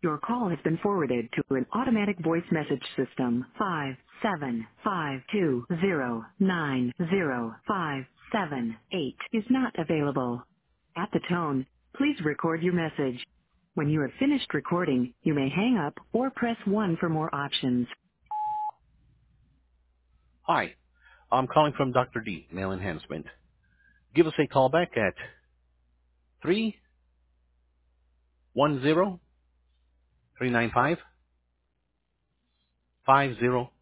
Your call has been forwarded to an automatic voice message system. 57520905778 is not available. At the tone, please record your message. When you have finished recording, you may hang up or press 1 for more options. Hi, I'm calling from Dr. D, Mail Enhancement. Give us a call back at 310-395-50